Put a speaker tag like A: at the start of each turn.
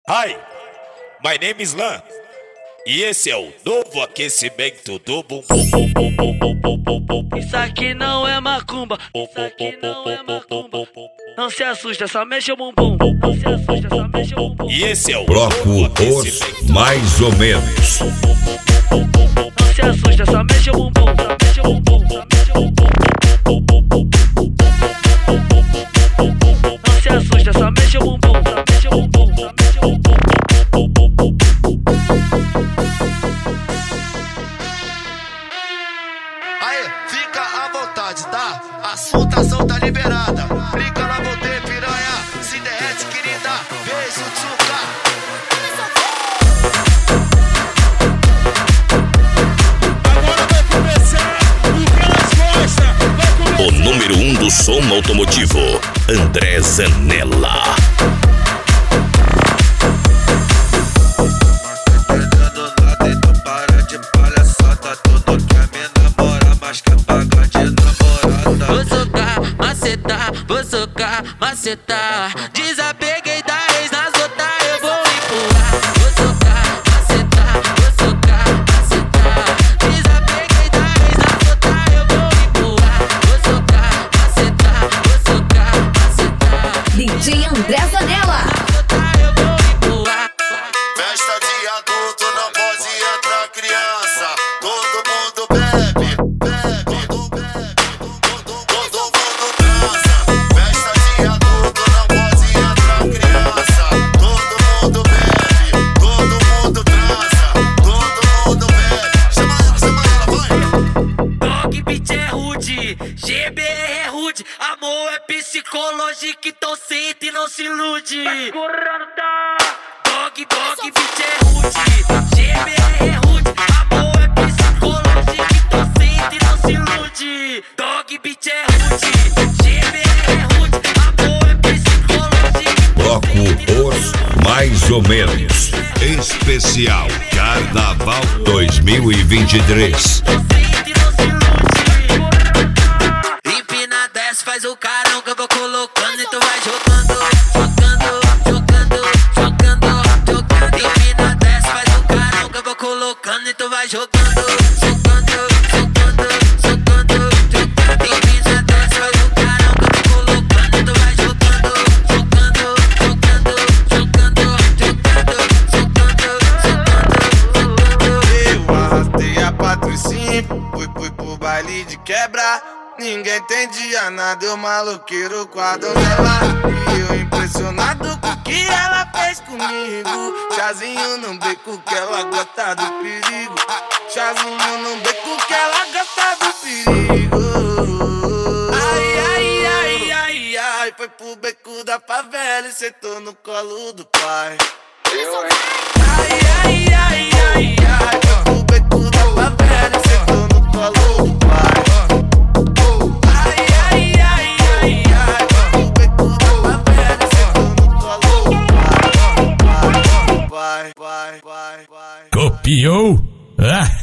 A: Hi, my name is Lan. E esse é o novo aquecimento do bumbum.
B: Isso aqui não é macumba. Isso aqui não é macumba. Não se assusta, só mexe o bumbum. Não se assusta, só mexe o bumbum.
A: E esse é o
C: Bloco
A: novo
C: Os
A: aquecimento.
C: Mais ou Menos.
B: Não se assusta, só mexe o bumbum. Só mexe o bumbum, só mexe o bumbum. Não se assusta, só mexe o bumbum. Só mexe o bumbum, só mexe o bumbum.
D: Aê, fica à vontade, tá? A soltação tá liberada. Clica na voltei, piranha. Se derrete, querida. Beijo, tchuca.
E: Agora vai começar o Pelas Costas.
C: O número 1 do som automotivo, André Zanella.
F: Vou socar, macetar. Desapeguei da ex, nas outras eu vou empurrar. Vou socar, macetar. Vou socar, macetar. Desapeguei da ex, nas outras eu vou empurrar. Vou socar, macetar. Vou socar, macetar.
G: DJ André Zanella.
F: Nas outras eu vou empurrar.
D: Festa de adulto, não pode entrar criança. Todo mundo bebe, bebe, todo mundo transa. Festa de adulto, não pode entrar criança. Todo mundo bebe, todo mundo transa. Todo mundo bebe. Chama ela, vai.
B: Dog beat é rude, GBR é rude. Amor é psicológico, então sente e não se ilude. Dog beat é rude, GBR é rude. Amor é psicológico, então sente e não se ilude. Dog beat é rude, GBR é rude. Amor é psicológico.
C: Bloco Os Mais ou Menos. Especial Carnaval 2023.
F: Empina, desce, faz o carão que eu vou colocando e tu vai jogando, jogando, jogando, jogando, jogando. Empina, desce, faz o carão que eu vou colocando e tu vai jogando, jogando, jogando, jogando, jogando. Empina, desce, faz o carão que eu vou colocando e tu vai jogando, jogando, jogando, jogando, jogando, jogando.
D: Eu arrastei a Patricinha, fui pro baile de quebra. Ninguém entendia nada, eu maloqueiro com a donzela. E eu impressionado com o que ela fez comigo. Chazinho no beco que ela gosta do perigo. Chazinho no beco que ela gosta do perigo. Ai, ai, ai, ai, ai. Foi pro beco da favela e sentou no colo do pai. Ai, ai, ai, ai, ai. Foi pro beco da favela e sentou no colo do pai.
C: Copiou? Ah!